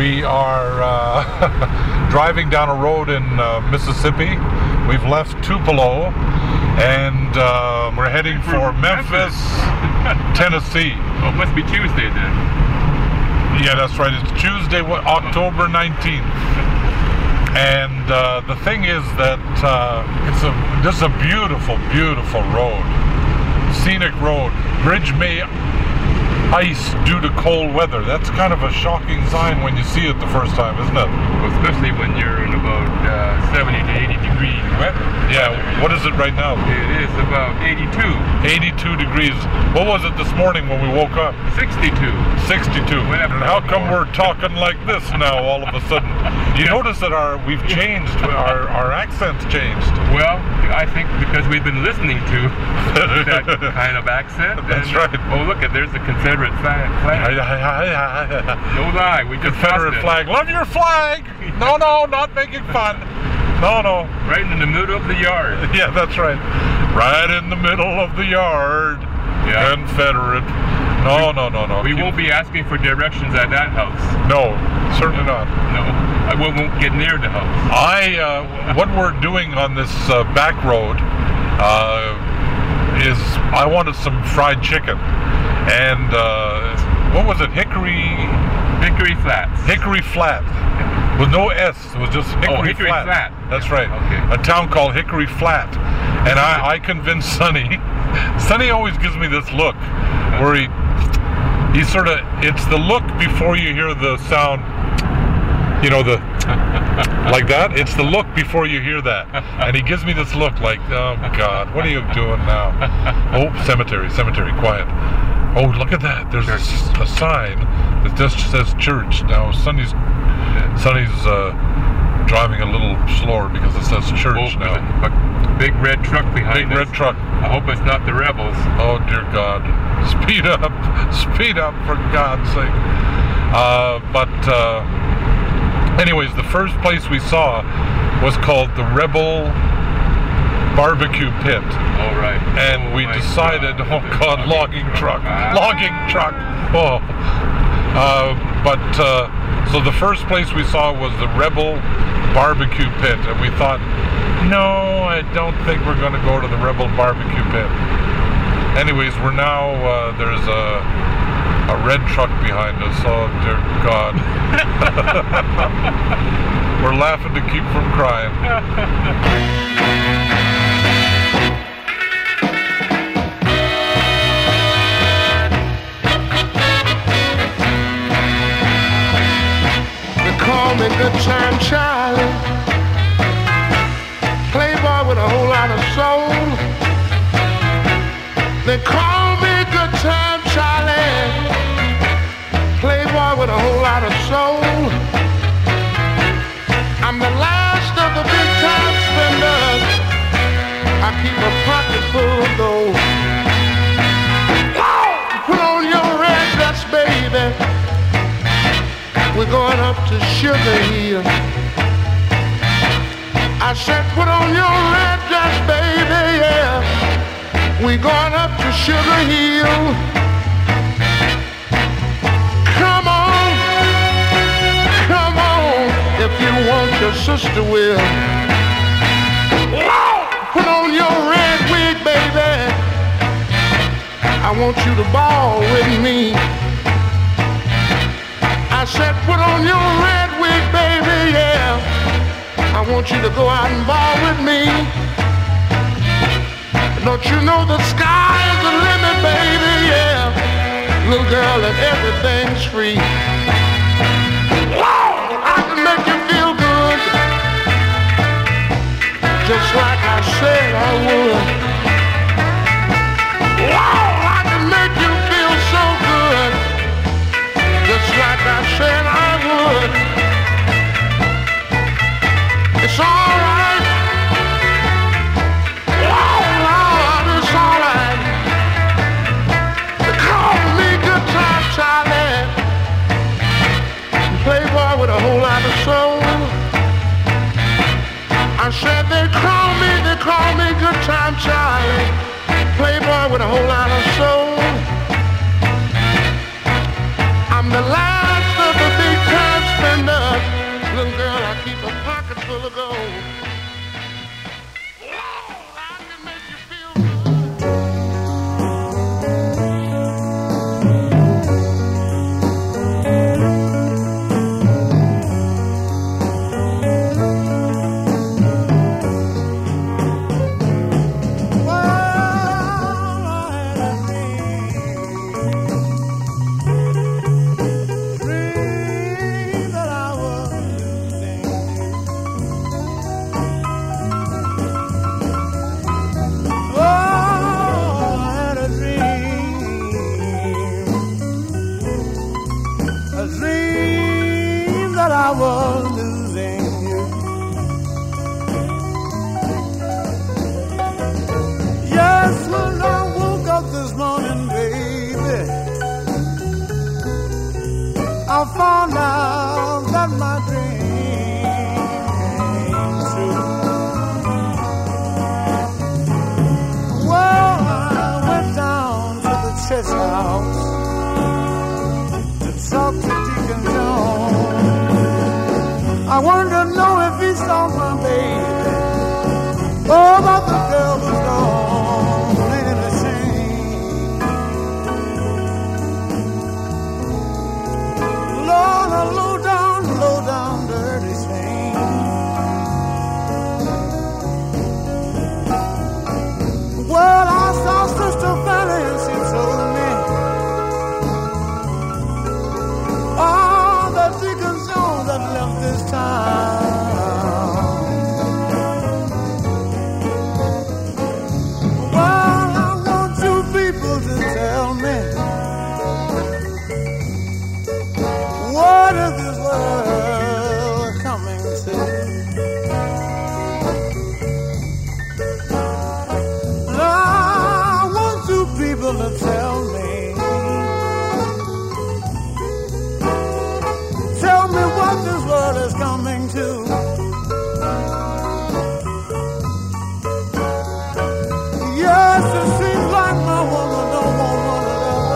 We are driving down a road in Mississippi. We've left Tupelo, and we're heading for Memphis, Tennessee. Oh, it must be Tuesday then. Yeah, that's right. It's Tuesday, October 19th. And the thing is that this is a beautiful, beautiful road. Scenic road. Bridge may ice due to cold weather. That's kind of a shocking sign when you see it the first time, isn't it? Well, especially when you're in about 70 to 80 degree weather. Yeah, what is it right now? It is about 82. 82 degrees. What was it this morning when we woke up? 62. 62. And how come we're talking like this now all of a sudden? You notice that we've changed, our accent's changed. Well, I think because we've been listening to that kind of accent. That's right. Oh, look, there's the Confederate flag. No lie, we just Confederate flag. Love your flag! No, not making fun. No. Right in the middle of the yard. Yeah, that's right. Right in the middle of the yard. Yeah. Confederate. No. We won't be asking for directions at that house. No, certainly not. No, I won't get near the house. What we're doing on this back road is I wanted some fried chicken. And what was it? Hickory Flats. Hickory Flat. With no S. It was just Hickory Flat. That's right. Okay. A town called Hickory Flat. And I convinced Sonny. Sonny always gives me this look where he sort of, it's the look before you hear the sound, you know, like that. It's the look before you hear that. And he gives me this look like, oh God, what are you doing now? Oh, cemetery, quiet. Oh, look at that. There's a sign that just says church. Now, Sonny's driving a little slower because it says church now. A big red truck behind us. Big red truck. I hope it's not the rebels. Oh, dear God. Speed up, for God's sake. Anyways, the first place we saw was called the Rebel Barbecue Pit. All right. And we decided, logging truck. Oh. So the first place we saw was the Rebel Barbecue Pit, and we thought, no, I don't think we're going to go to the Rebel Barbecue Pit. Anyways, we're now, there's a red truck behind us. Oh, dear God. We're laughing to keep from crying. Call me Good Time Charlie, playboy with a whole lot of soul. They call me Good Time Charlie, playboy with a whole lot of soul. I'm the last of the big time spenders. I keep a pocket full of gold. Put on your red dress, baby. We're going up to Sugar Hill. I said, put on your red dress, baby, yeah. We're going up to Sugar Hill. Come on, if you want your sister will. Put on your red wig, baby. I want you to ball with me. I said, put on your red wig, baby, yeah. I want you to go out and ball with me. Don't you know the sky is the limit, baby, yeah. Little girl, and everything's free. I can make you feel good, just like I said I would. I can make you feel so good, just like I said I would. It's alright. Lord, it's alright. They call me Good Time Charlie, playboy with a whole lot of soul. I said they call me Good Time Charlie, playboy with a whole lot of soul. I'm the last of the big time spenders. found out that my dream came true. Well, I went down to the church house to talk to Deacon Jones. I wanted to know if he saw my baby. Oh, but the girl was gone. Ain't it a shame? Lord, a low down, dirty shame. Well, I saw Sister Fanny and she told me, oh, that Deacon Jones had left this town. Well, I want you people to tell me, what is this world coming to? I want you people to tell me what this world is coming to. Yes, it seems like my woman don't want one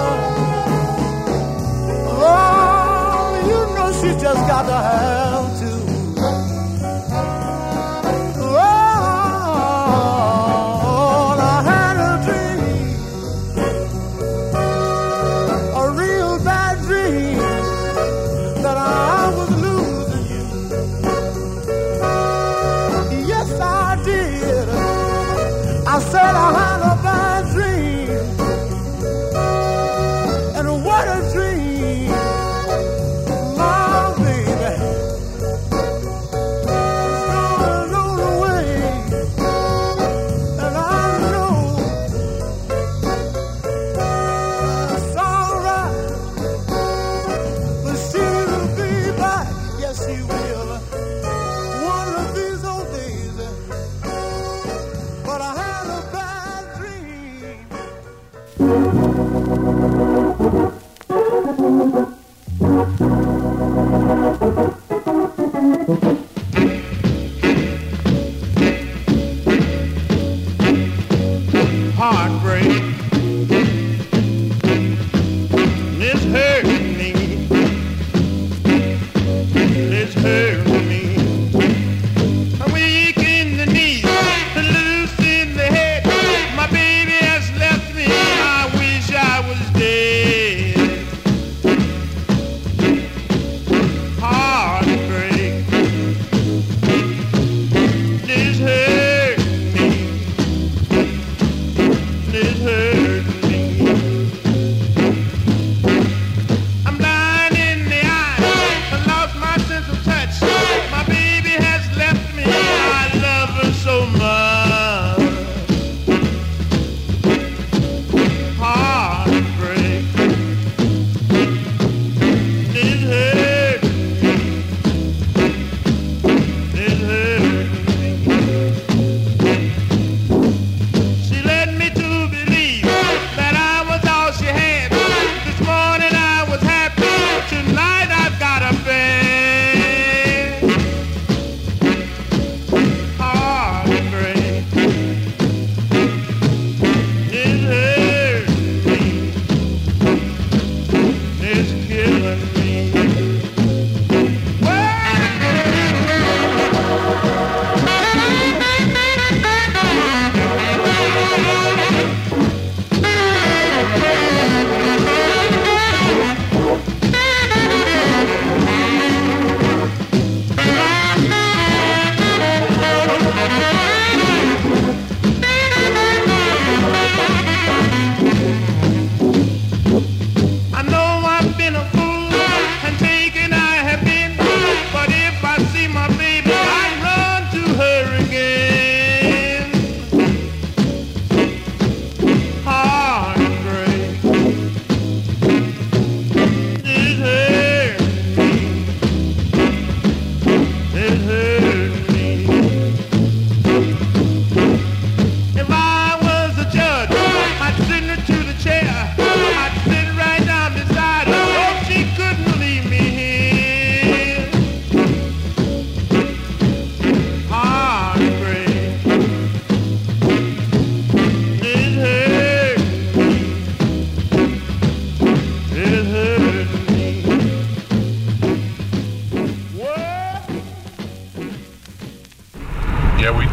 another. Oh, you know she just got to have to. Oh, I had a dream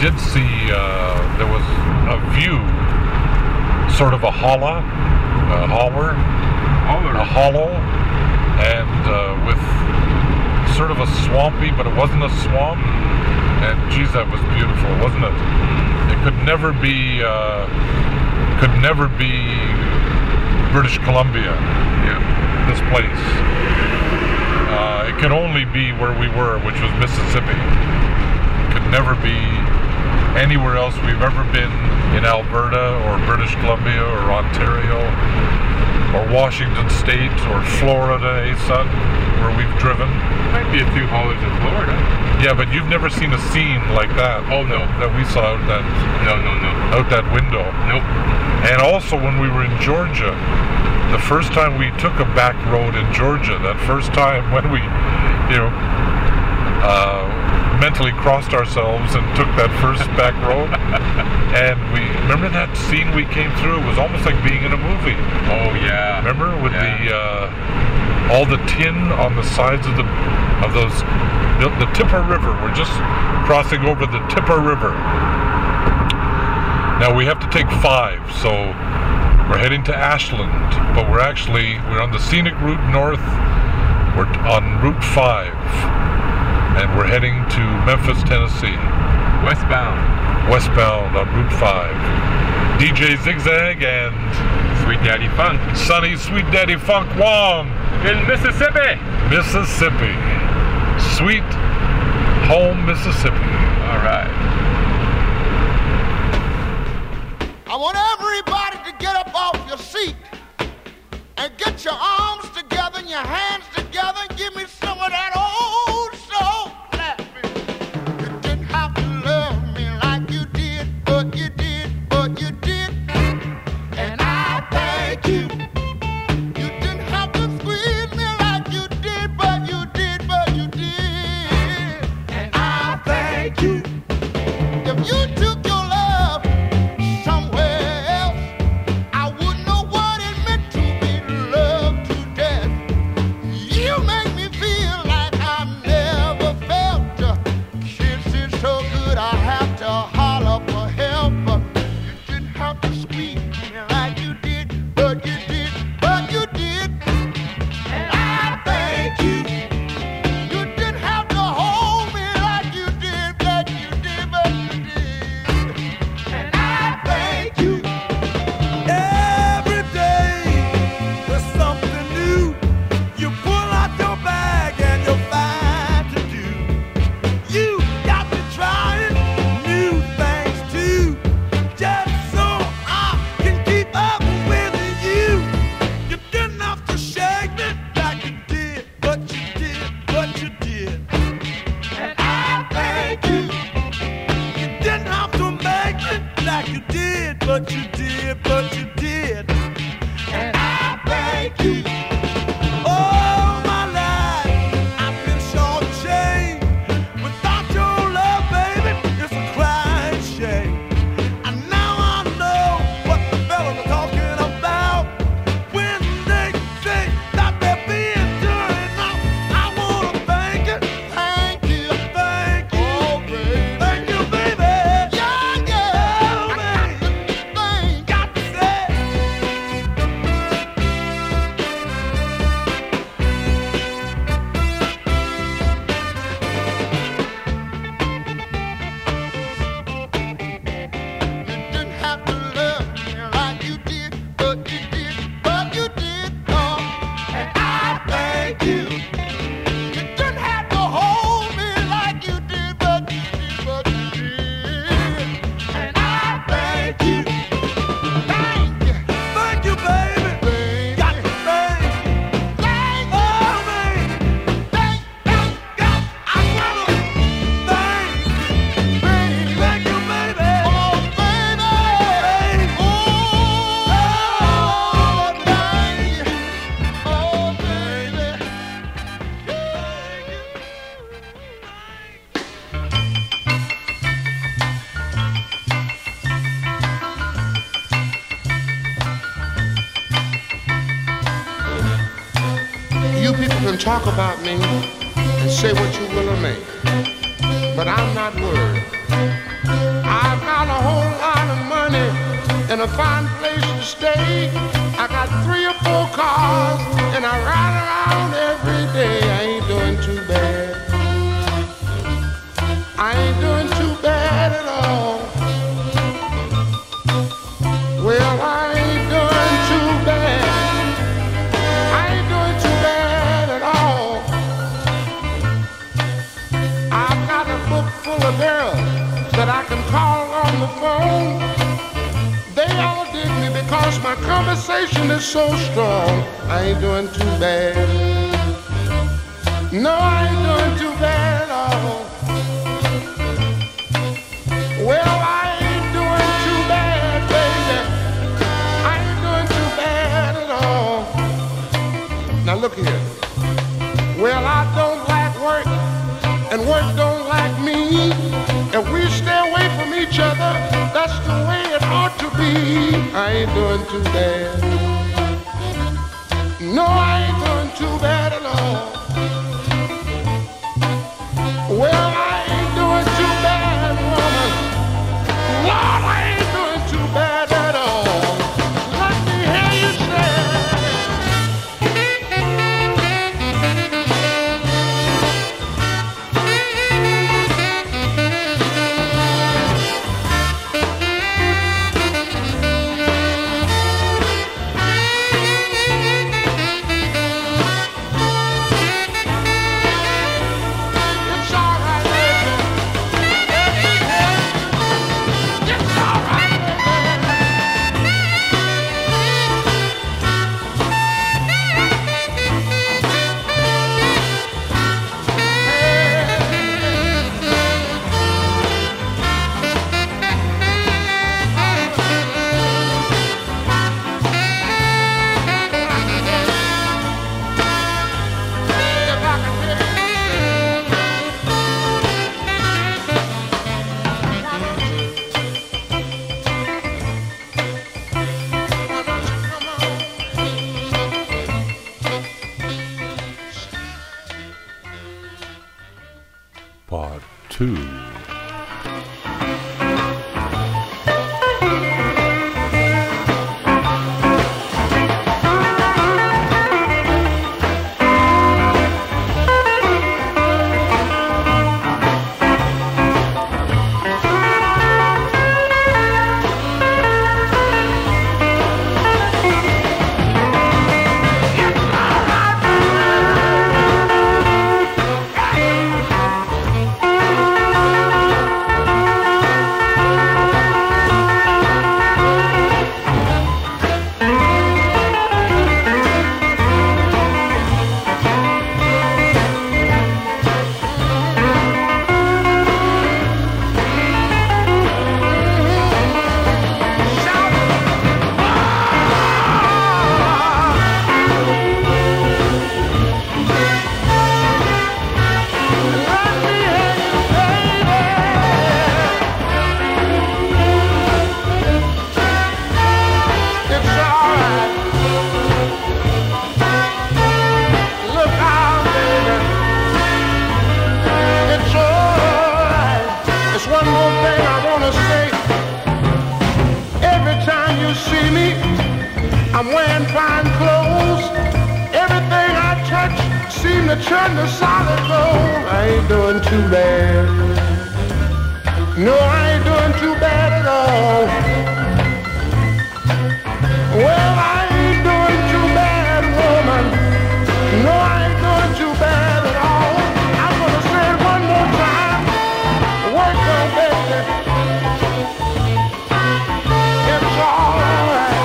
did see, there was a view, sort of a hollow, and with sort of a swampy, but it wasn't a swamp. And geez, that was beautiful, wasn't it? It could never be British Columbia. Yeah. This place. It could only be where we were, which was Mississippi. It could never be anywhere else we've ever been in Alberta or British Columbia or Ontario or Washington State or Florida, son, where we've driven. Might be a few haulers in Florida. Yeah, but you've never seen a scene like that. Oh no, that we saw out that out that window. Nope. And also when we were in Georgia, the first time we took a back road in Georgia, that first time when we, mentally crossed ourselves and took that first back road, and we remember that scene we came through. It was almost like being in a movie. Oh yeah. Remember with the all the tin on the sides of the Tipper River. We're just crossing over the Tipper River. Now we have to take 5, so we're heading to Ashland, but we're on the scenic route north. We're on Route 5, and we're heading to Memphis, Tennessee. Westbound on Route 5. DJ Zigzag and Sweet Daddy Funk. Sonny Sweet Daddy Funk Wong In Mississippi. Sweet home Mississippi. All right. I want everybody to get up off your seat and get your arms together and your hands together and give me some of that old soul laughing. You didn't have to love me like you did, but you did. And I thank you. You didn't have to squeeze me like you did, but you did. And I thank you. If you took your love somewhere else, I wouldn't know what it meant to be loved to death. You make me feel like I've never felt a kiss is so good I have to holler for help. You didn't have to squeeze me like you did, but you did. And I thank you. You didn't have to hold me like you did, but you did. And I thank you. Every day there's something new. You pull out your bag and you'll find to do. You got me trying new things too, just so I can keep up with you. You didn't have to shake me like you did, but you did. And I thank you. You didn't have to make it like you did, but you did. And I thank you. All my life I've been shortchanged. Without your love, baby, it's a crying shame. And now I know what the fellas are talking about when they say that they're being dirty. Now I wanna thank you. Thank you, baby. Yeah, got to say. You didn't have to love me like you did, but you did. Oh, and I thank you. You didn't have to hold me like you did, but you did. And I thank you. Thank you, baby. Got to thank you. Thank you, baby. Thank you. I wanna thank you, baby. Thank you, baby. Oh, baby. Oh, thank you. Oh, baby. You people can talk about me and say what you will of me, but I'm not worried. got a whole lot of money and a fine place to stay. I got 3 or 4 cars and I ride around every day. I ain't doing too bad. I ain't doing too bad at all. Well, I ain't doing too bad. I ain't doing too bad at all. I've got a book full of girls that I can call on the phone. They all dig me because my conversation is so strong. I ain't doing too bad. No, I ain't doing too bad at all. Well, I ain't doing too bad, baby. I ain't doing too bad at all. Now look here. Well, I don't like work, and work don't like me. If we stay away from each other, that's the way it ought to be. I ain't doing too bad. No, I ain't doing too bad at all. Well, I ain't doing too bad, woman. Lord, I ain't doing too bad at all. Let me hear you say. Part 2. I'm wearing fine clothes. Everything I touch seems to turn to solid gold. I ain't doing too bad. No, I ain't doing too bad at all. Well, I ain't doing too bad, woman. No, I ain't doing too bad at all. I'm gonna say it one more time. Work on, baby. It's all right.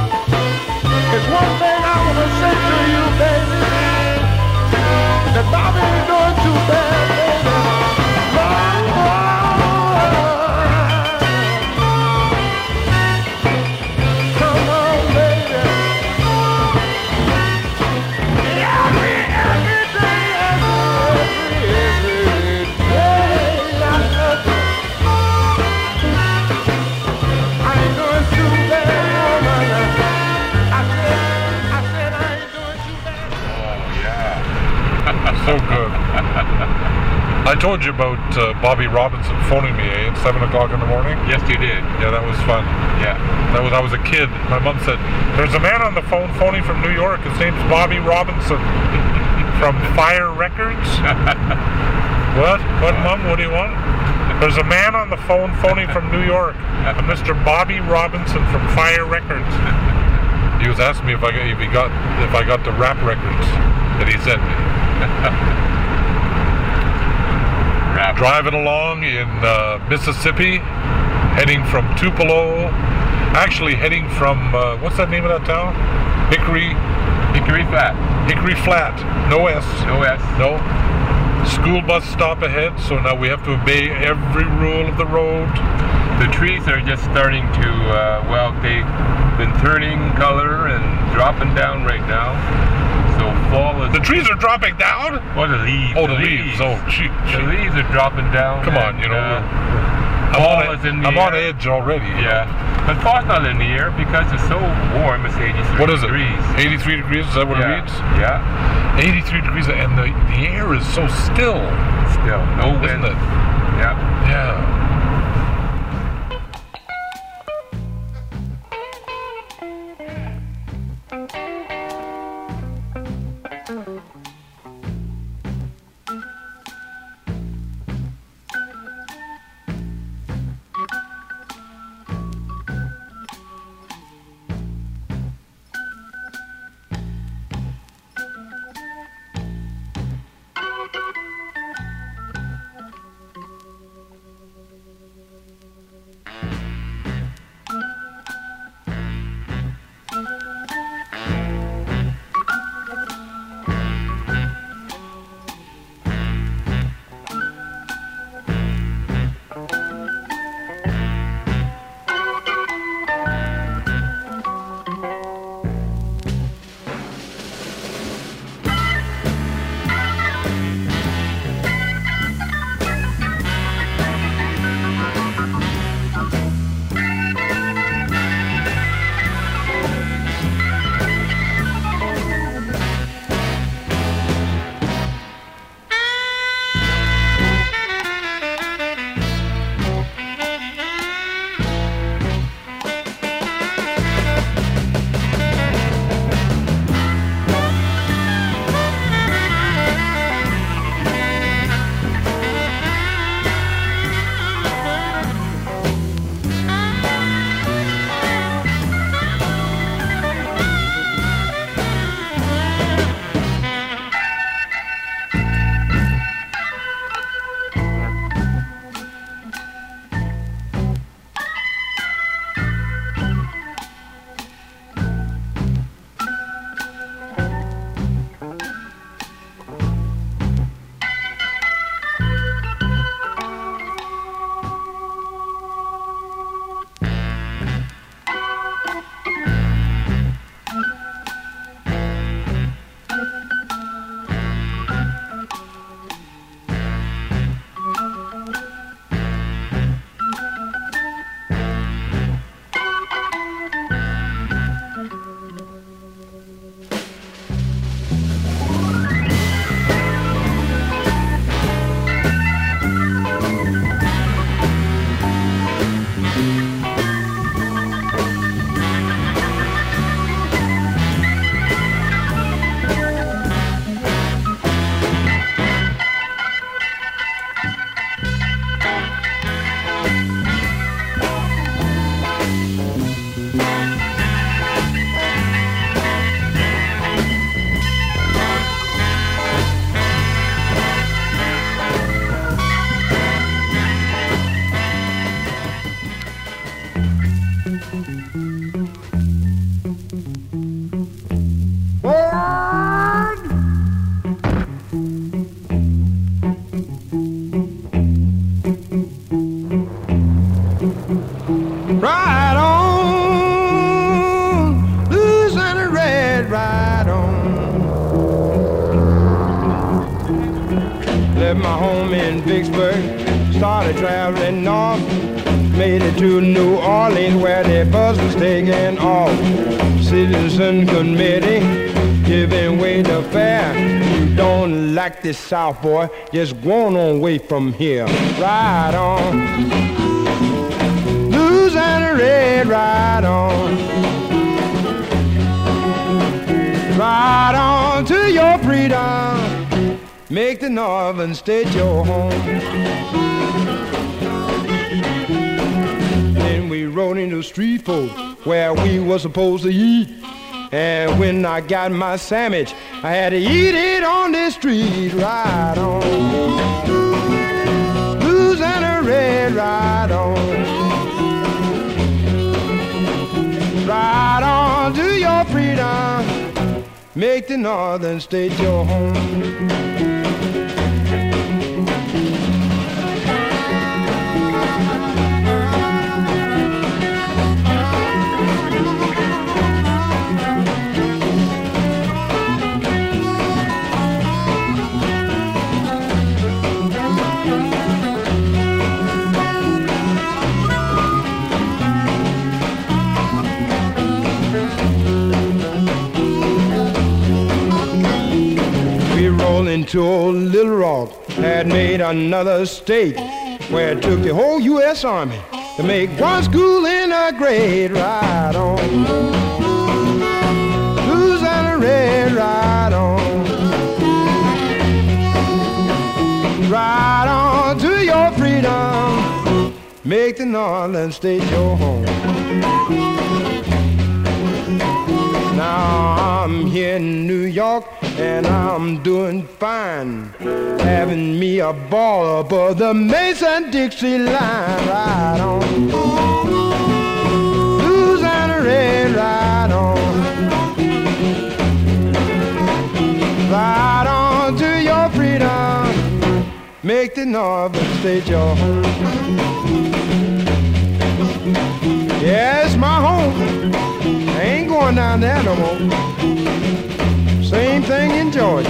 One thing I want to say to you, baby, the I told you about Bobby Robinson phoning me at 7 o'clock in the morning. Yes, you did. Yeah, that was fun. Yeah. I was a kid. My mom said, "There's a man on the phone phoning from New York. His name's Bobby Robinson from Fire Records." What? What, Mom? What do you want? There's a man on the phone phoning from New York, a Mr. Bobby Robinson from Fire Records. He was asking me if I got the rap records that he sent me. Driving along in Mississippi, heading from Tupelo, actually heading from what's that name of that town? Hickory Flat. Hickory Flat. No S. No S. No. School bus stop ahead, so now we have to obey every rule of the road. The trees are just starting to, they've been turning color and dropping down right now. So fall is... The trees are dropping down? Oh, the leaves. Oh, the leaves. Oh, gee. The leaves are dropping down. Come on, fall is in the I'm air. on edge already. Yeah. But fall's not in the air because it's so warm. It's 83 What is it? degrees. 83 degrees? Is that what it reads? Yeah. 83 degrees, and the air is so still. Still. No wind. Isn't it? Yeah. Yeah. Ride on, Louisiana Red, ride on. Left my home in Vicksburg, started traveling north, made it to New Orleans where the bus was taking off. Citizen Committee giving away the fare. You don't like this South, boy, just go on away from here. Ride on, blues and red, ride on. Ride on to your freedom, make the northern state your home. Then we rode into the street folk where we were supposed to eat. And when I got my sandwich, I had to eat it on the street. Ride on, blues and a red, ride on. Ride on to your freedom, make the northern state your home. Into old Little Rock had made another state where it took the whole U.S. Army to make one school in a grade. Ride on, blues and a red, ride on. Ride on to your freedom, make the northern state your home. Now I'm here in New York and I'm doing fine, having me a ball above the Mason-Dixie line. Ride on, blues and a red, ride on. Ride on to your freedom, make the northern state your home. Yeah, it's my home, I ain't going down there no more. Same thing in Georgia.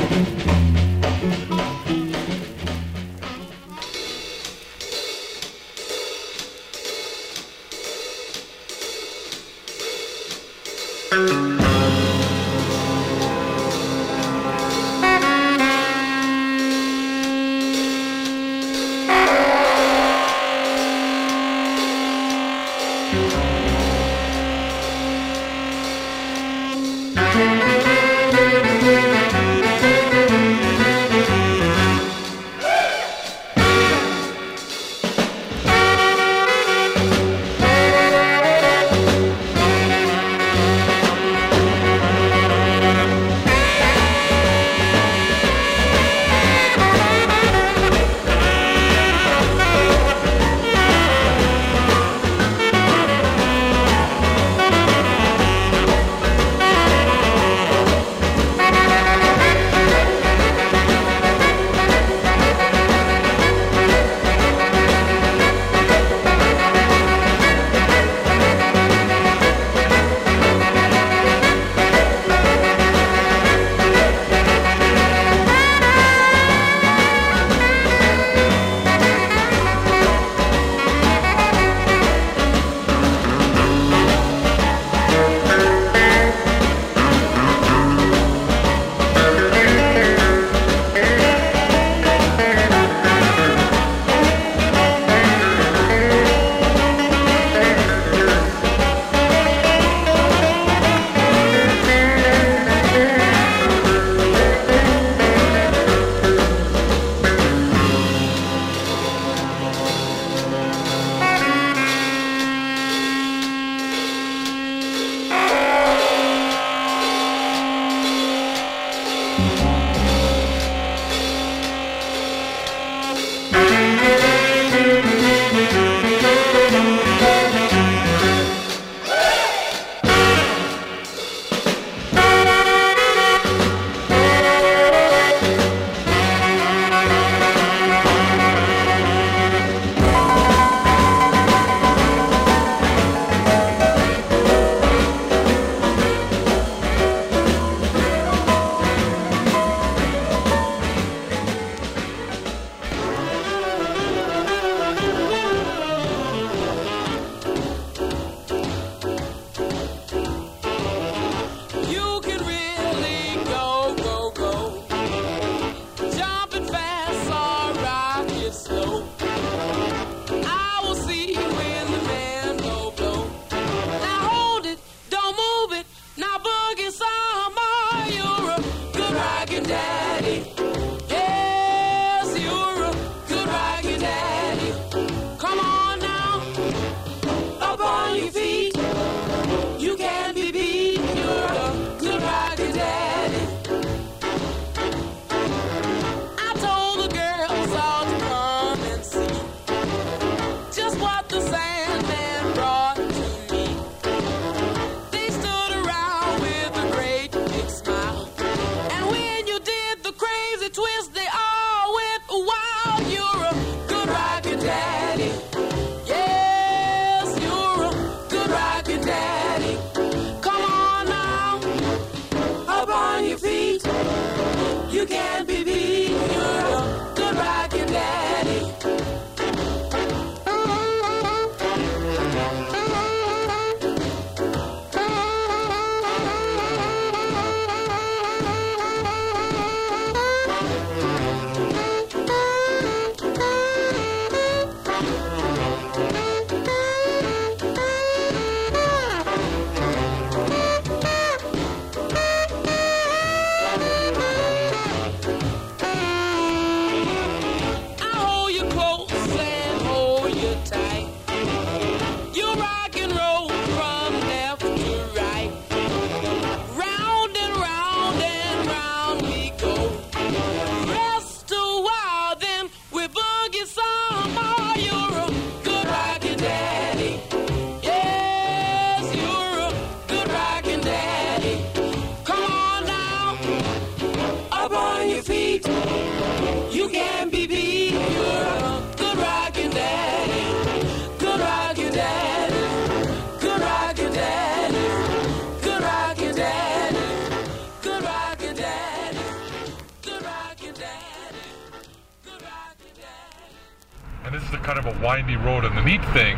And this is a kind of a windy road. And the neat thing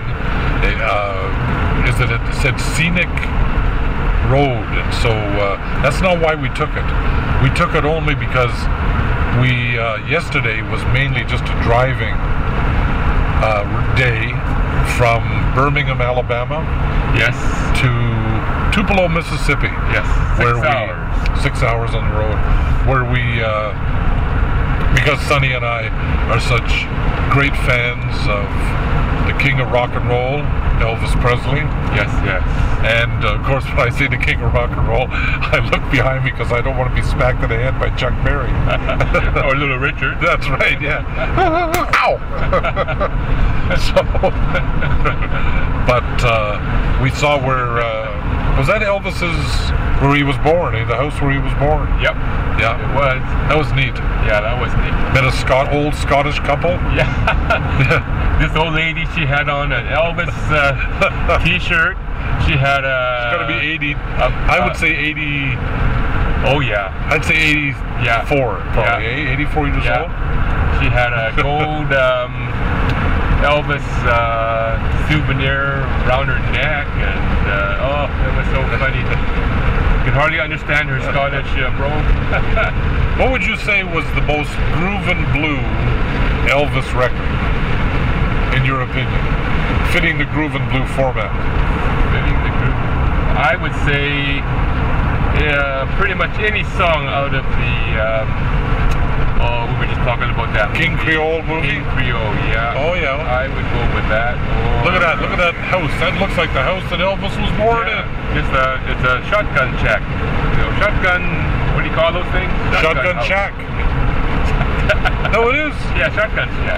is that it said scenic road. And so that's not why we took it. We took it only because we yesterday was mainly just a driving day from Birmingham, Alabama, Yes. to Tupelo, Mississippi. Yes. where 6 hours. 6 hours on the road, where we because Sonny and I are such great fans of the king of rock and roll, Elvis Presley. Yes, yes. And of course, when I say the king of rock and roll, I look behind me because I don't want to be smacked in the head by Chuck Berry. Or Little Richard. That's right, yeah. Ow! So, but we saw where, was that Elvis's, where he was born, the house where he was born? Yep. Yeah. It was. That was neat. Yeah, that was neat. Met a old Scottish couple. Yeah. This old lady, she had on an Elvis t-shirt. She had a... It's got to be 80. I would say 80. Oh, yeah. I'd say 84, probably. Yeah. 84 years old. She had a gold Elvis souvenir around her neck, and oh, it was so funny. You could hardly understand her Scottish brogue. What would you say was the most groove and blue Elvis record, in your opinion? Fitting the groove and blue format. Fitting the groove. I would say pretty much any song out of the we were just talking about that King Creole movie? King Creole, yeah. Oh, yeah. I would go with that. Or, Look at that house. That looks like the house that Elvis was born in. It's a shotgun shack. You know, shotgun, what do you call those things? Shotgun house. shack. No, it is. Yeah, shotgun shack.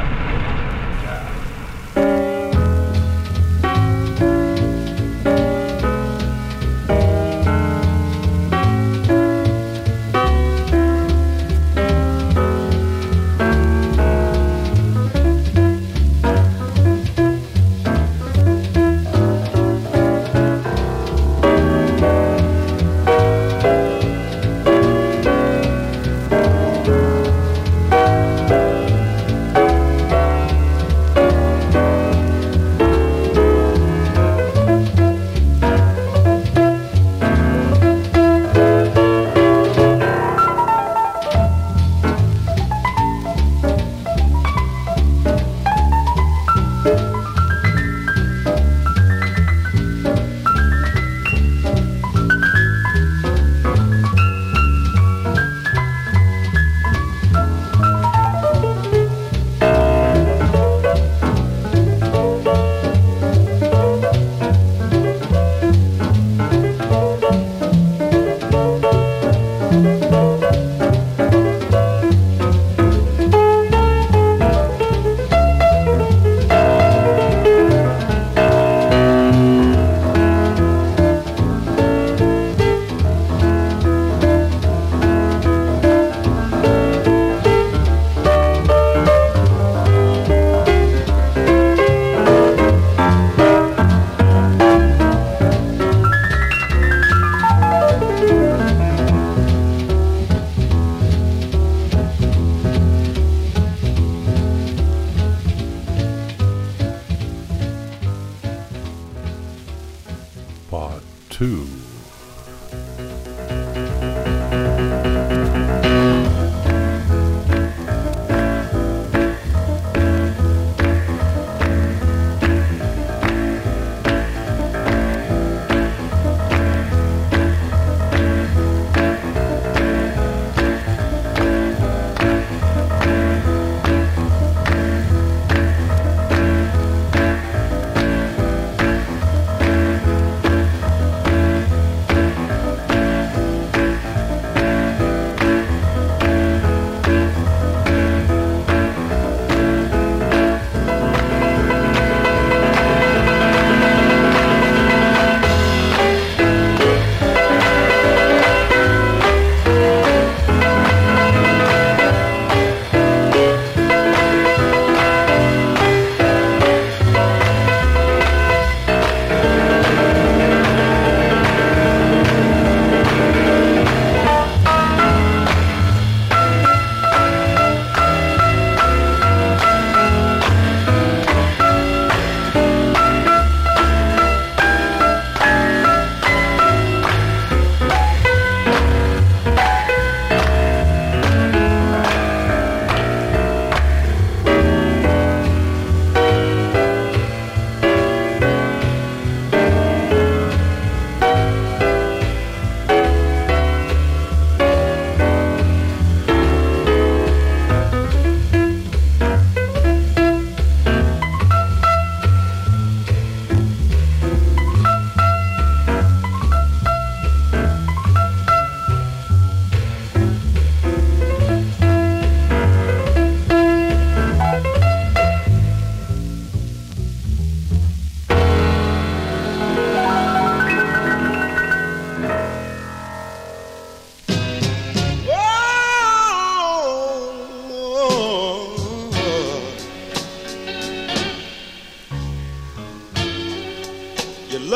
Part 2.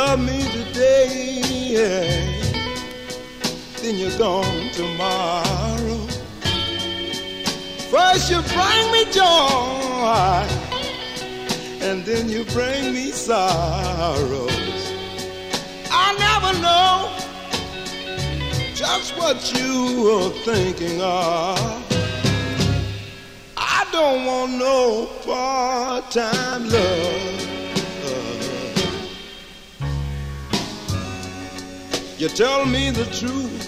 love me today, then you're gone tomorrow. First you bring me joy, and then you bring me sorrows. I never know just what you are thinking of. I don't want no part-time love. You tell me the truth,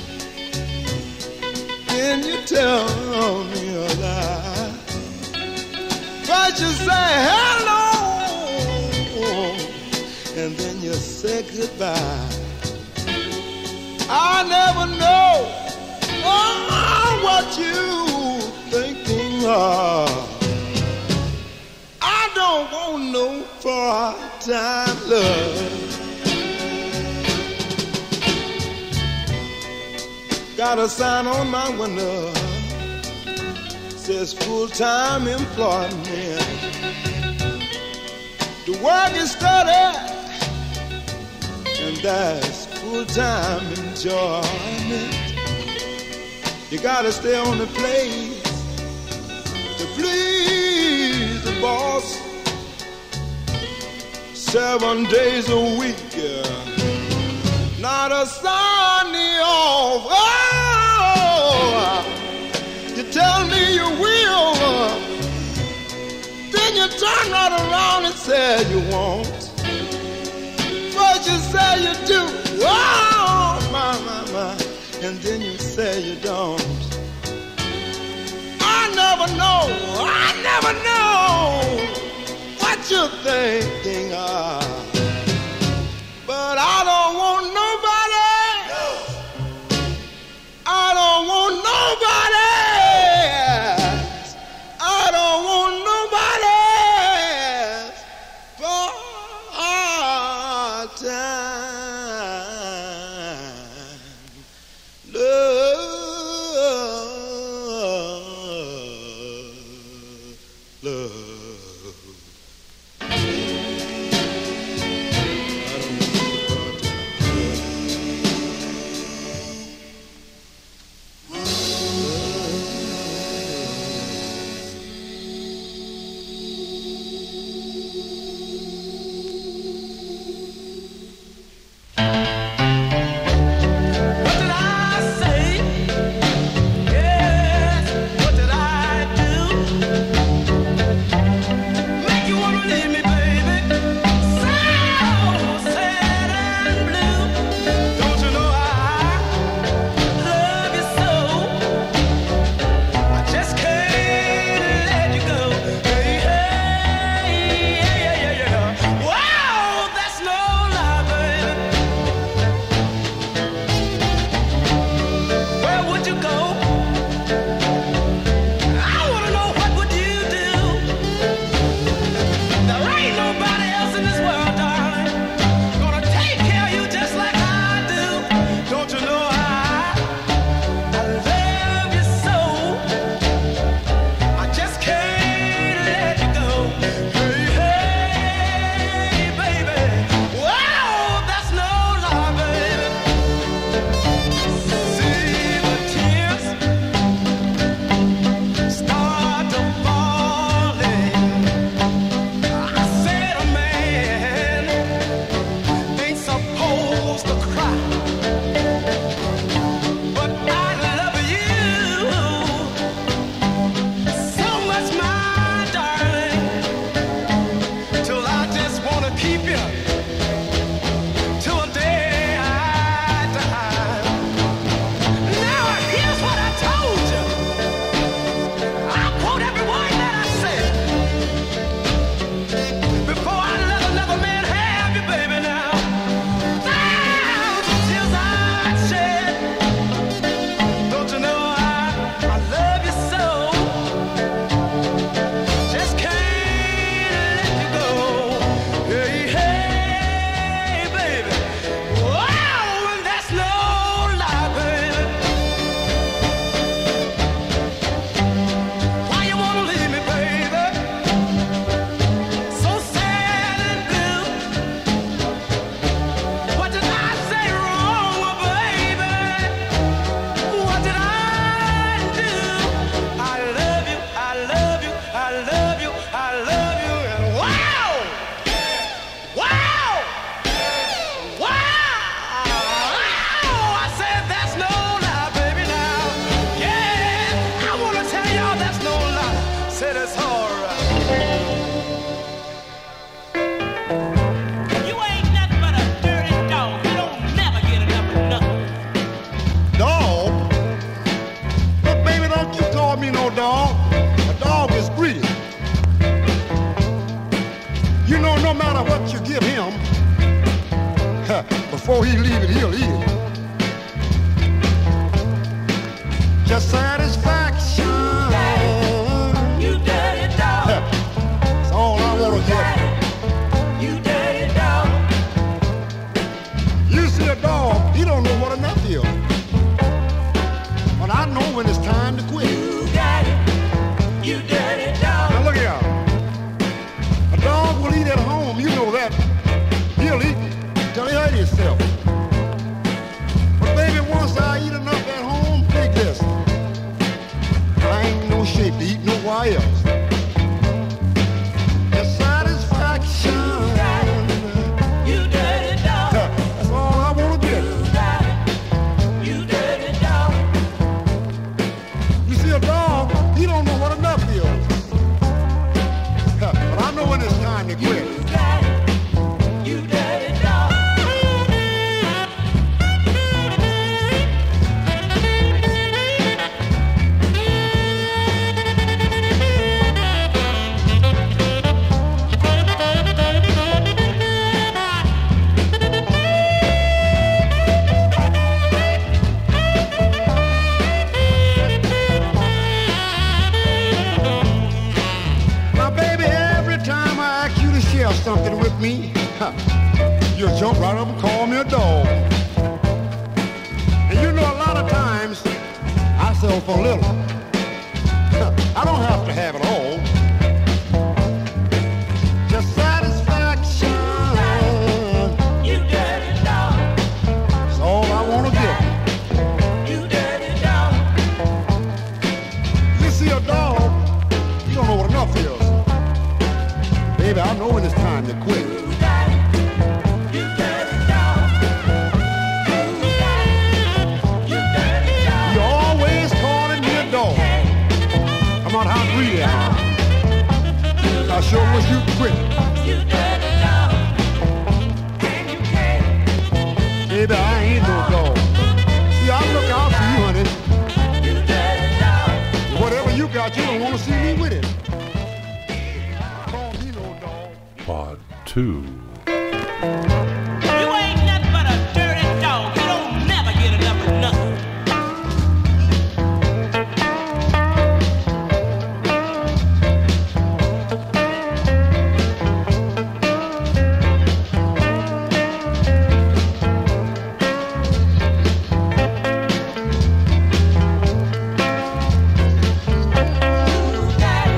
then you tell me a lie. First you say hello, and then you say goodbye. I never know what you thinking of. I don't want no part-time love. Got a sign on my window, says full-time employment. The work is study, and that's full-time enjoyment. You gotta stay on the place to please the boss 7 days a week. Not a Sunday off. Oh, you tell me you will, then you turn right around and say you won't. First you say you do, oh my, and then you say you don't. I never know what you're thinking of. But I don't want nobody. No. I don't want nobody else. I don't want nobody else. Part-time love. Make no matter what you give him, before he leave it, he'll eat it. Just satisfaction. You dirty dog. That's all I want to get. You dirty dog. You see a dog, he don't know what enough is. But I know when it's time to quit. You got it. You dirty dog. Now look here. A dog will eat at home, you know that. He'll eat till he hurt himself. But baby, once I eat enough at home, take this. I ain't in no shape to eat nowhere else. The satisfaction. You dirty dog. That's all I want to get. You got it. You dirty dog. You see a dog, he don't know what enough is. But I know when it's time to quit. You got it. You dirty dog. Now, baby, every time I ask you to share something with me, you'll jump right up and call me a dog. And you know, a lot of times, I sell for little. I don't have to have it all. Just satisfaction. You dirty dog. That's all I want to get. You dirty dog. You see a dog, you don't know what enough is. Baby, I know when it's time to quit. You got it. You dirty dog. You got it. You dirty dog. You're always calling me a dog. Come on, how greedy I am. I sure wish you'd quit. You dirty dog. And you can't. Baby, I ain't no dog. See, I look out for you, honey. You dirty dog. Whatever you got, you don't want to see me with it. Call me no dog. Pod 2. You ain't nothing but a dirty dog. You don't never get enough of nothing.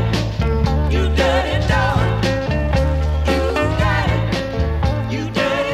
You dirty dog. You got it. You dirty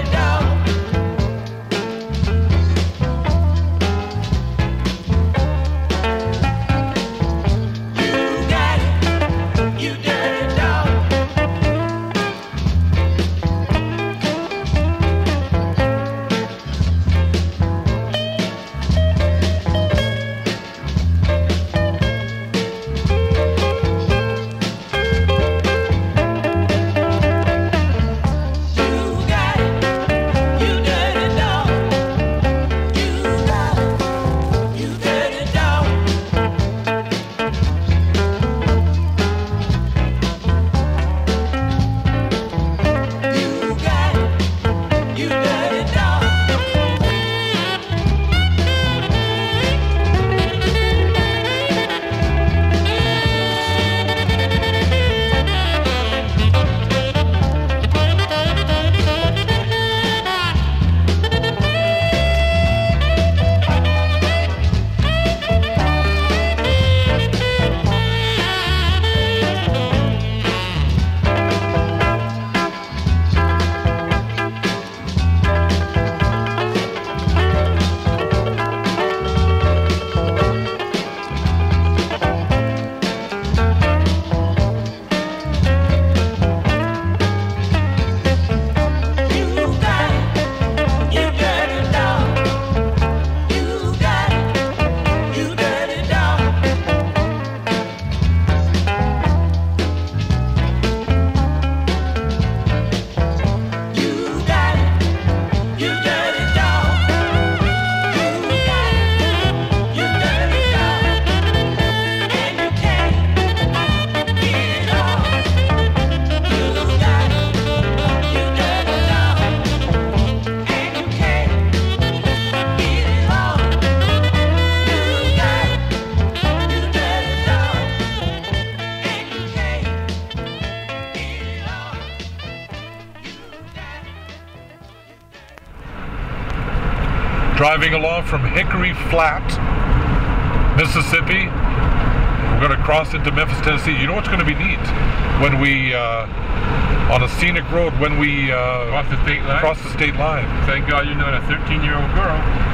driving along from Hickory Flat, Mississippi. We're going to cross into Memphis, Tennessee. You know what's going to be neat? When we, on a scenic road, when we Cross the state line? cross the state line. Thank God you're not a 13-year-old girl.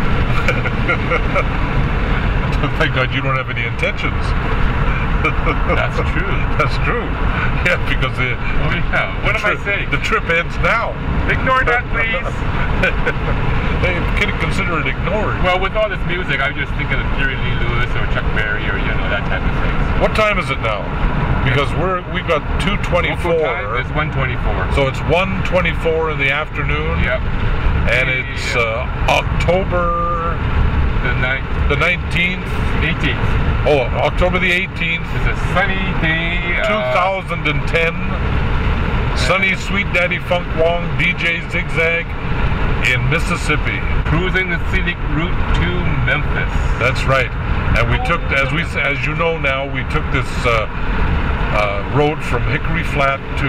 Thank God you don't have any intentions. That's true. That's true. Yeah, because Oh yeah. What am I saying? the trip ends now. Ignore that, please. They can consider it ignored. Well, with all this music, I was just thinking of Jerry Lee Lewis or Chuck Berry or that type of thing. What time is it now? Because we've got 2:24. Local time is 1:24. So it's 1:24 in the afternoon. Yep. And it's October The 19th. 18th. Oh, October the 18th, It's a sunny day. 2010. Sunny Sweet Daddy Funk Wong DJ Zigzag in Mississippi. Cruising the scenic route to Memphis. That's right. And we took, as you know now, we took this road from Hickory Flat to,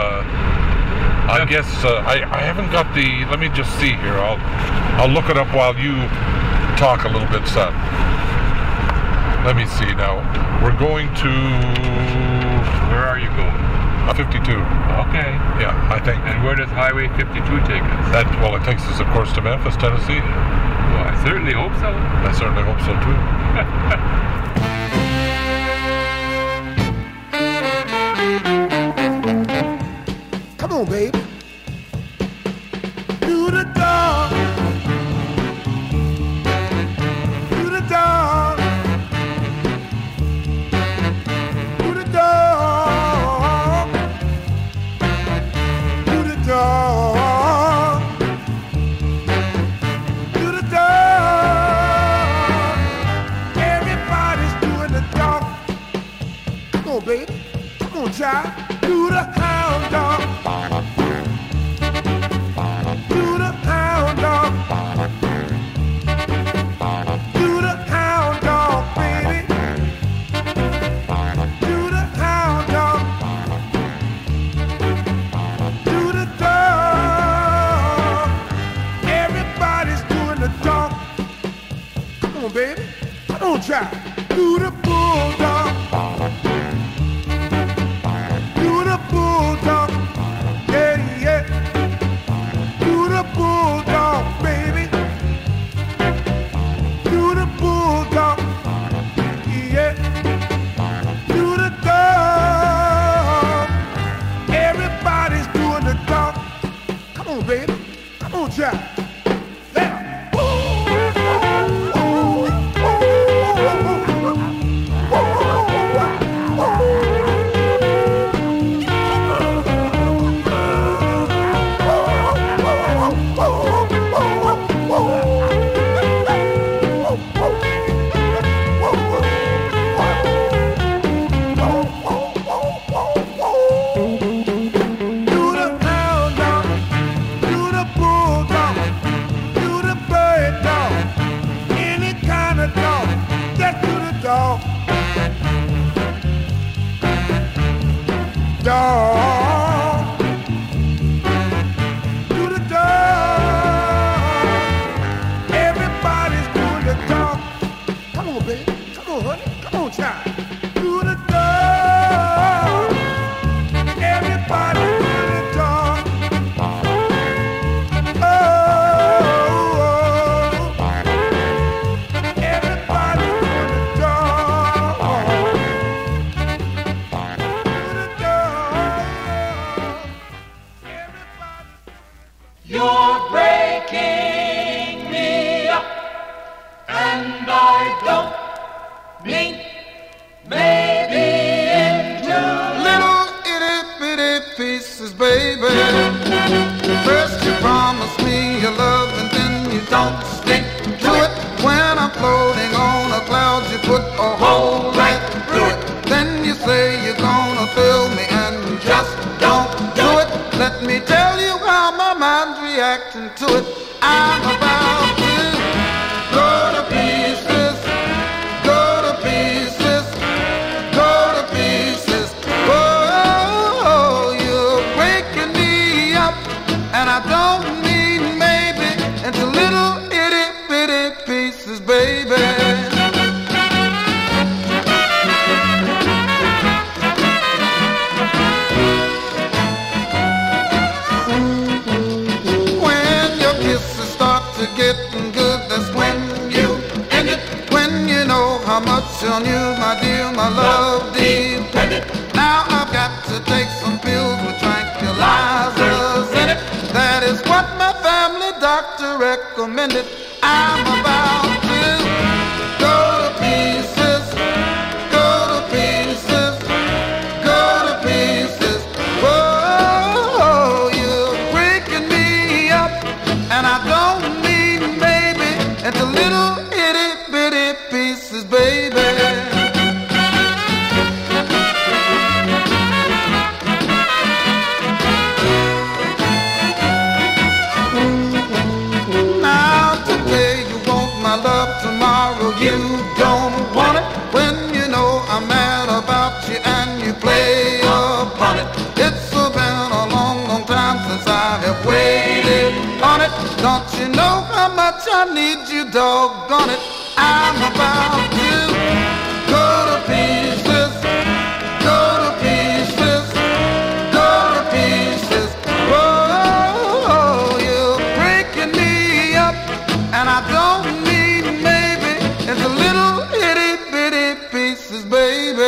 I guess, I haven't got the, let me just see here. I'll look it up while you talk a little bit, son. Let me see now. We're going to... Where are you going? 52. Okay. Yeah, I think. And where does Highway 52 take us? Well, it takes us, of course, to Memphis, Tennessee. Well, I certainly hope so. I certainly hope so, too. Come on, baby. Do the dog. Do the dog. Do the dog. Do the dog. Do the dog. Everybody's doing the dog. Come on, baby. Come on, child. Do the hound dog. Do the hound dog. Do the hound dog, baby. Do the hound dog. Do the dog. Everybody's doing the dog. Come on, baby. Come on, child. Do the bulldog. Do the bulldog. Yeah, yeah. Do the bulldog, baby. Do the bulldog. Yeah. Do the dog. Everybody's doing the dog. Come on, baby. Come on, child. Now. Dog, do the dog. Everybody's doing the dog. Come on, baby. Come on, honey. Come on, child. Do the dog. Everybody's doing the dog. Oh, everybody's doing the dog. You're breaking me up, and I don't mean maybe into Little itty bitty pieces, baby. First you promise me your love and then you don't stick to it. When I'm floating on a cloud you put a hole right through it. Then you say you're gonna fill me and you just don't do it. Let me tell you how my mind's reacting to it. I'm about to go to pieces, go to pieces, go to pieces. Oh, you're waking me up, and I don't mean maybe into little itty bitty on you, my dear, my love depended. Now I've got to take some pills with tranquilizers in it. That is what my family doctor recommended. I'm about to go to pieces, go to pieces, go to pieces. Whoa, you're breaking me up, and I don't mean maybe into little itty bitty pieces, baby. Tomorrow you don't want it when you know I'm mad about you and you play upon it. It's been a long, long time since I have waited on it. Don't you know how much I need you, doggone it? I'm about to go to pieces, go to pieces, go to pieces. Whoa, you're breaking me up, and I don't it's a little itty bitty pieces, baby.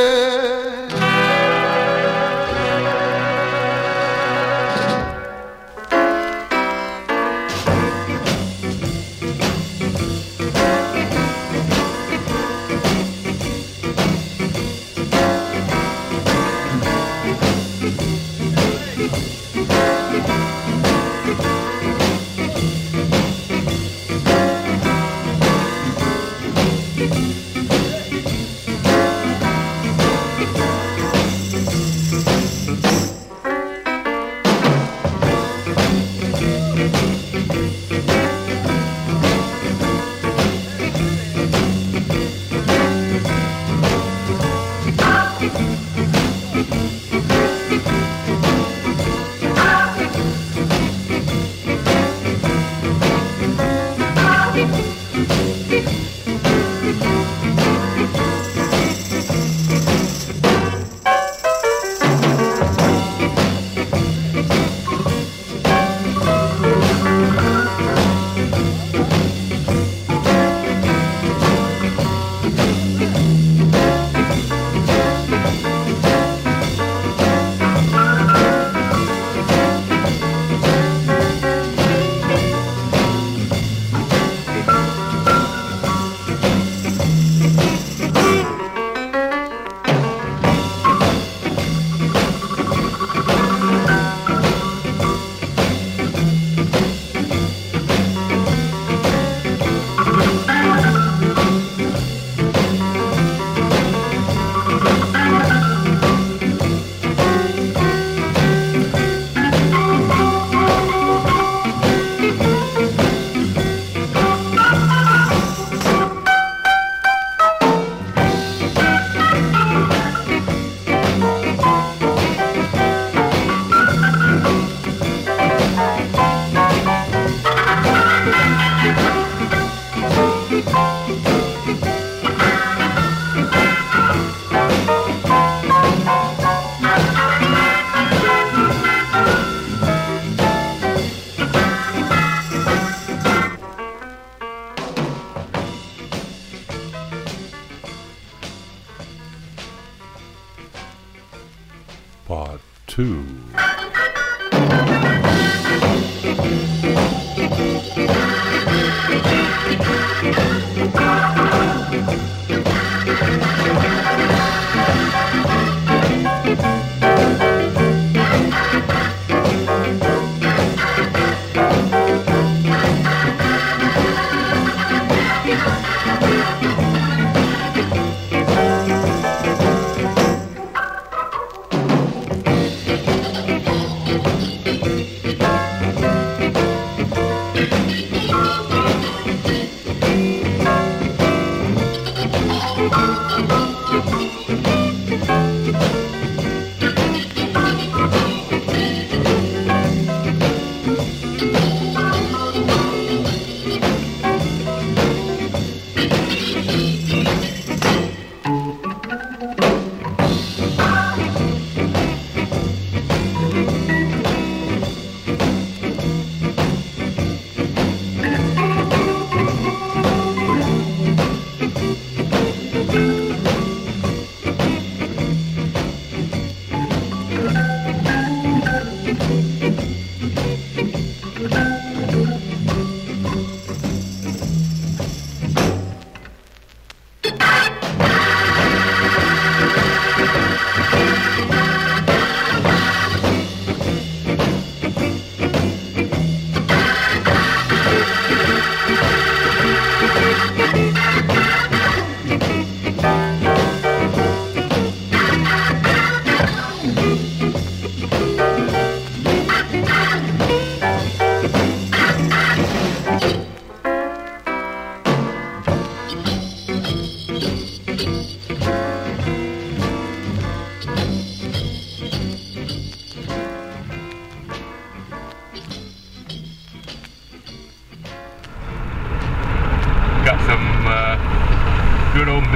Part 2.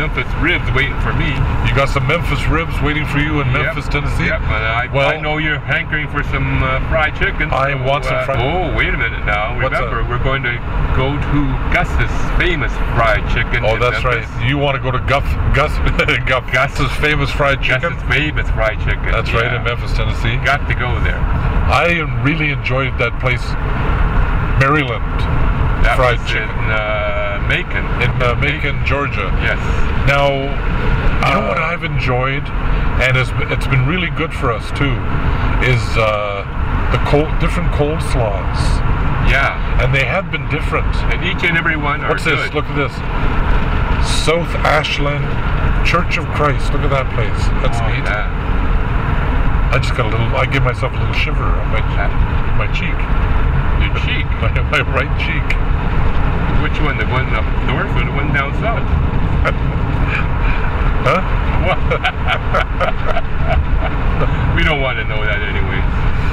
Memphis ribs waiting for me. You got some Memphis ribs waiting for you in Memphis, Tennessee? Yep, and I know you're hankering for some fried chicken. I want some fried. Oh, wait a minute now. What's Remember, we're going to go to Gus's famous fried chicken. Oh, in that's Memphis. right. You want to go to Gus's famous fried chicken? Gus's famous fried chicken. That's right, in Memphis, Tennessee. Got to go there. I really enjoyed that place, Maryland. That fried was chicken. In Macon. In Macon, Georgia. Yes. Now, you know what I've enjoyed, and it's been really good for us too, is the different coleslaws. Yeah. And they have been different. And each and every one are What's this? good. Look at this. South Ashland Church of Christ. Look at that place. That's neat. Yeah. I just got I give myself a little shiver on my cheek. Your cheek? my right cheek. Which one? The one up north or the one down south? Huh? We don't want to know that anyway.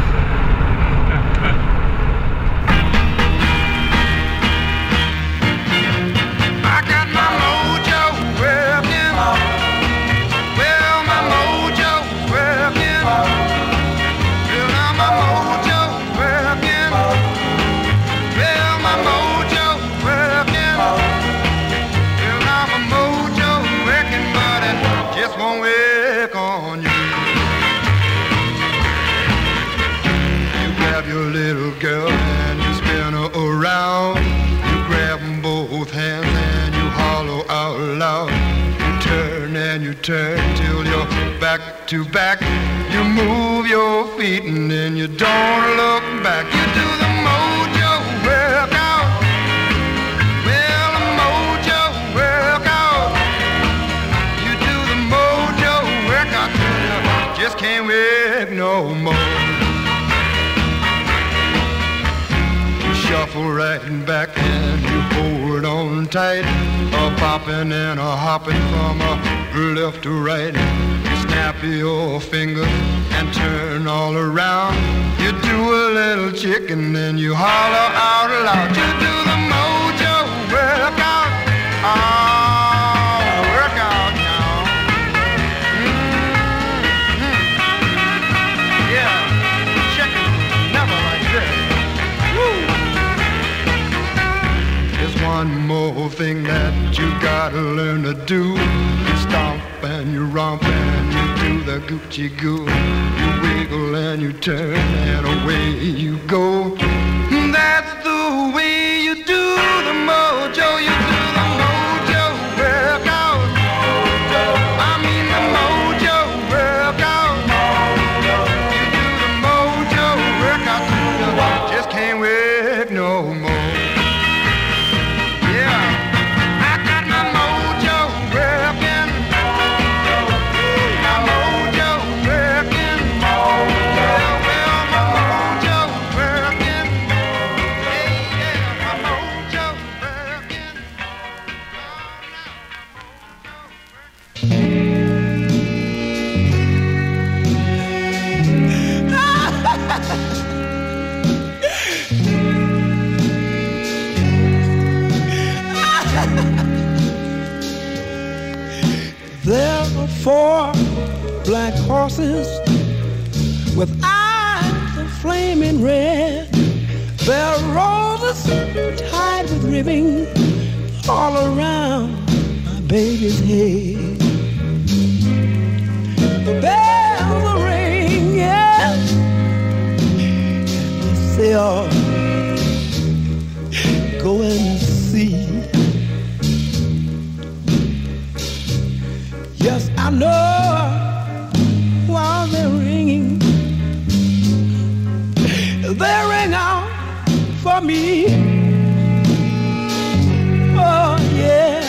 I got my mojo working. Well, my mojo working. Well, now my mojo working. Well, my mojo working. Well, now my mojo working, but it just won't work on you. You grab your little girl and you spin her around. You grab them both hands and you hollow out loud. You turn till you're back to back. You move your feet and then you don't look back. You do the mojo workout. Well, the mojo workout. You do the mojo workout till you just can't work no more. Shuffle right back and you hold on tight, a popping and a hopping from a left to right. You snap your fingers and turn all around. You do a little chicken and you holler out loud. You do the mojo workout. Oh, workout now. Yeah, chicken never like this. There's one more thing that you gotta learn to do. You stomp and you romp and you do the Gucci goo. You wiggle and you turn and away you go. That's the way you do the mojo. You do the mojo workout. I mean the mojo workout. You do the mojo workout. You just can't work no more. There are 4 black horses with eyes of flaming red. There are roses tied with ribbons all around my baby's head. The bells are ringing, and they say, oh, go and see. Yes, I know while they're ringing, they ring out for me. Oh, yeah.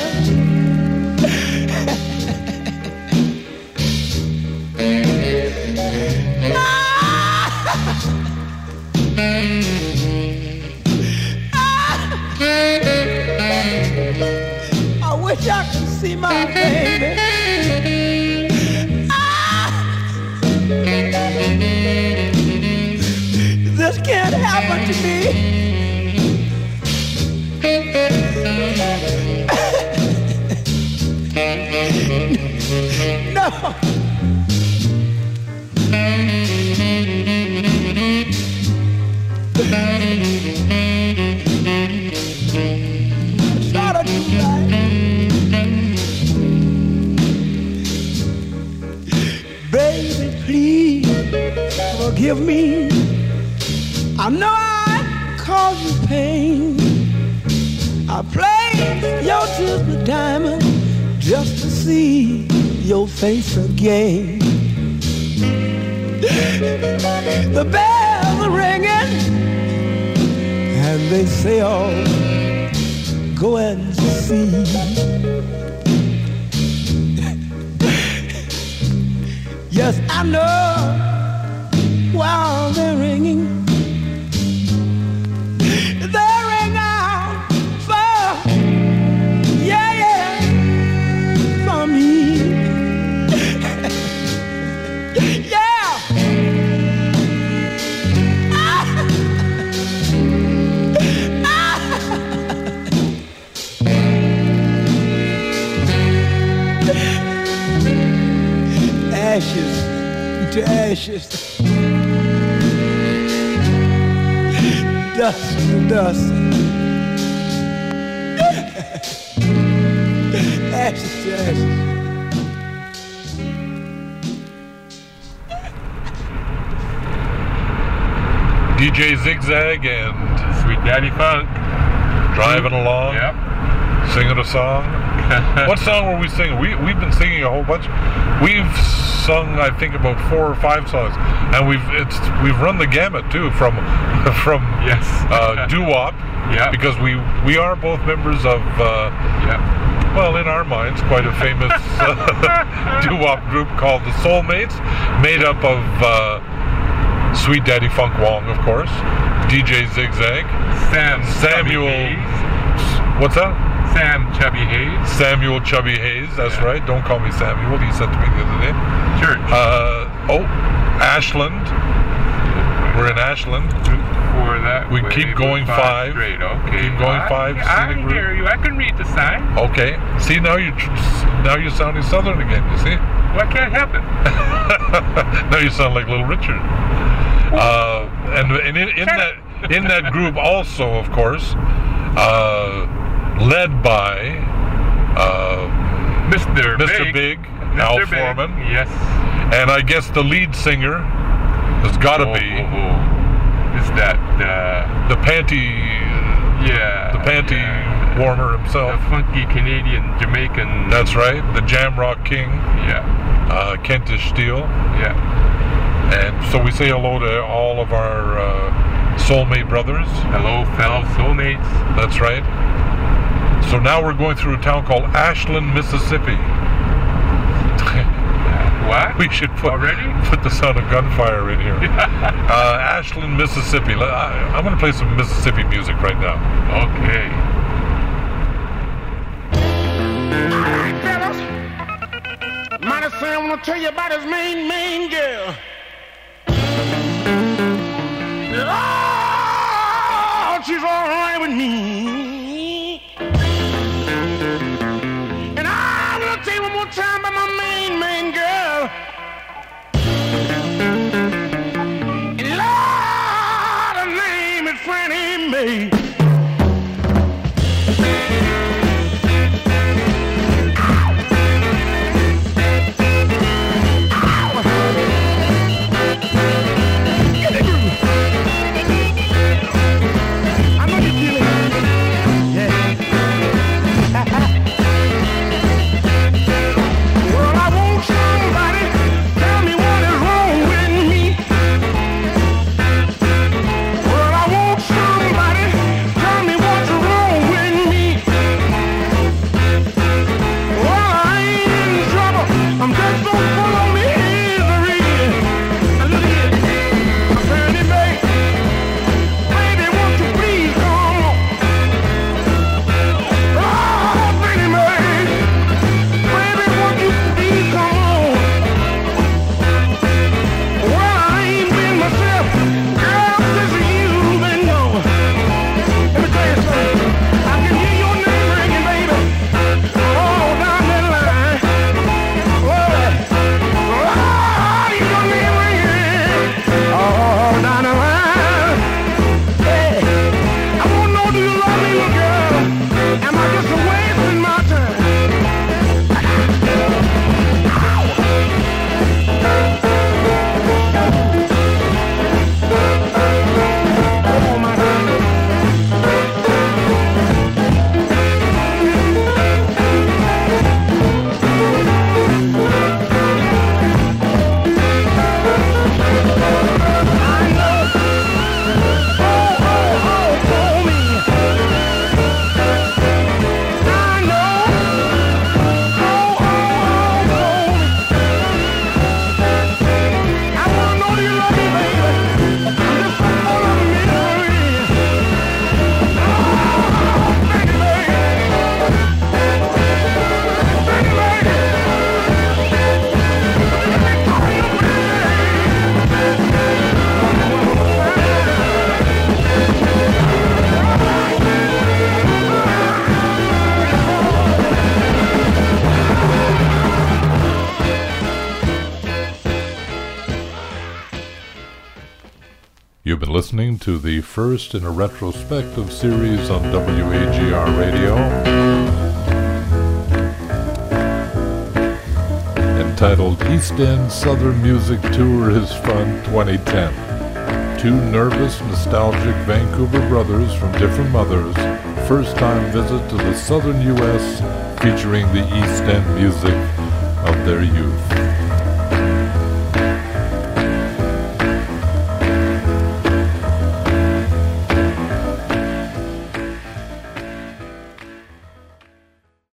I wish I could see my baby. This can't happen to me. forgive me. I know I caused you pain. I played your tears with diamond just to see your face again. The bells are ringing and they say, oh, go and see. Yes, I know while they're ringing, they ring out for, yeah, for me. Yeah. Ashes to ashes, dust to dust, ashes to ashes. DJ Zigzag and Sweet Daddy Funk. driving along, Yep. singing a song. What song were we singing? We've been singing a whole bunch. We've sung, I think, about 4 or 5 songs, and we've run the gamut too from Yes. doo-wop, Yeah. because we are both members of Yeah. well, in our minds, quite a famous doo-wop group called the Soulmates, made up of Sweet Daddy Funk Wong, of course, DJ Zigzag, Samuel. Chubby Hayes. What's that? Sam Chubby Hayes. Samuel Chubby Hayes, that's Yeah. right. Don't call me Samuel, he said to me the other day. Church. Ashland. We're in Ashland. For that We way, keep going 5. Straight. Okay. Keep going 5. I Scenic route. hear you. I can read the sign. Okay. See, now you're sounding Southern again, you see? Well, I can't help it. Now you sound like Little Richard. And in that group also, of course, led by Mr. Big, Al Mr. Big. Foreman, Yes. and I guess the lead singer has got to be Is that the panty warmer The himself. funky Canadian Jamaican. That's right, the Jamrock King, Yeah. Kentish Steele. Yeah. And so we say hello to all of our soulmate brothers. Hello, fellow soulmates. That's right. So now we're going through a town called Ashland, Mississippi. What? We should put Already? the sound of gunfire in here. Ashland, Mississippi. I'm going to play some Mississippi music right now. Okay. Alright, fellas. Mighty Sam wanna tell you about his main girl. Lord, she's alright with me. And I wanna tell you one more time about my main girl. And Lord, her name is Franny Mae. I know you're feeling it. Yeah. Well, I want somebody tell me what is wrong with me. Well, I want somebody You've been listening to the first in a retrospective series on WAGR Radio, entitled East End Southern Music Tour is Fun 2010. Two nervous, nostalgic Vancouver brothers from different mothers, first-time visit to the southern U.S. featuring the East End music of their youth.